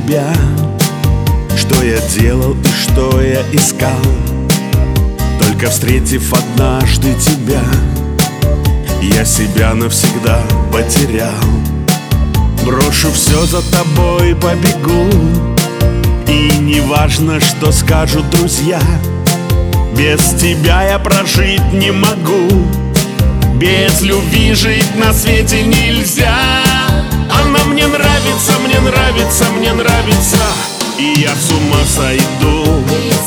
тебя, что я делал и что я искал. Только встретив однажды тебя, я себя навсегда потерял. Брошу все, за тобой побегу, и не важно, что скажут друзья. Без тебя я прожить не могу, без любви жить на свете нельзя. Она мне нравится, мне нравится, мне нравится, и я с ума сойду.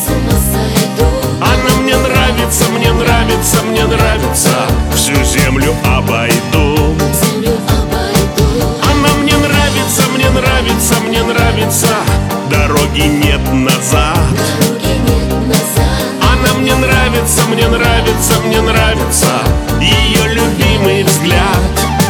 Она мне нравится, мне нравится, мне нравится, всю землю обойду. Она мне нравится, мне нравится, мне нравится, дороги нет назад. Она мне нравится, мне нравится, мне нравится, ее любимый взгляд.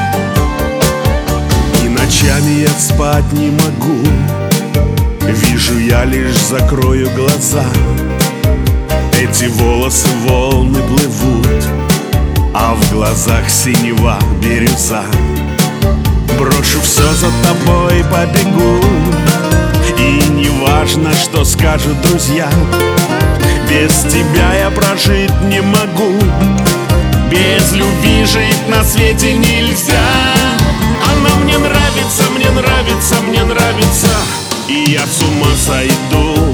И ночами я спать не могу, вижу я лишь закрою глаза. Эти волосы волны плывут, а в глазах синева бирюза. Брошу все, за тобой побегу, и не важно, что скажут друзья. Без тебя я прожить не могу, без любви жить на свете нельзя. Она мне нравится, мне нравится, мне нравится, и я с ума сойду.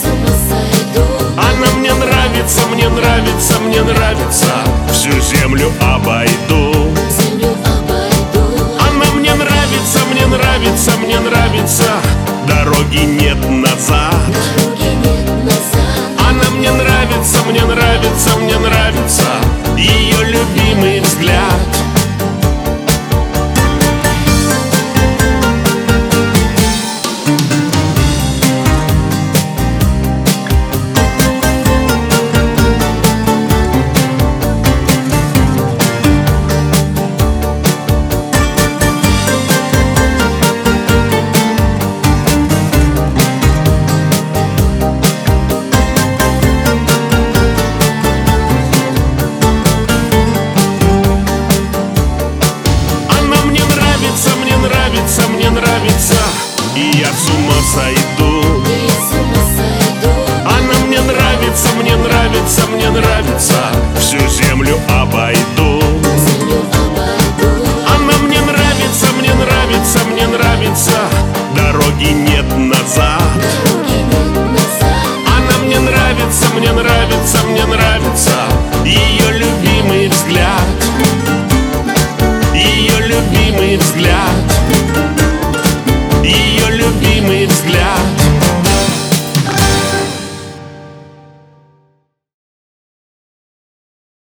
Она мне нравится, мне нравится, мне нравится, всю землю обойду. Она мне нравится, мне нравится, мне нравится, дороги нет назад. Она мне нравится, мне нравится, мне нравится, ее любимый взгляд. Мне нравится, и я с ума сойду. Она мне нравится, мне нравится, мне нравится, всю землю обойду. Она мне нравится, мне нравится, мне нравится, дороги нет назад. Она мне нравится, мне нравится, мне нравится, ее любимый взгляд. Ее любимый взгляд.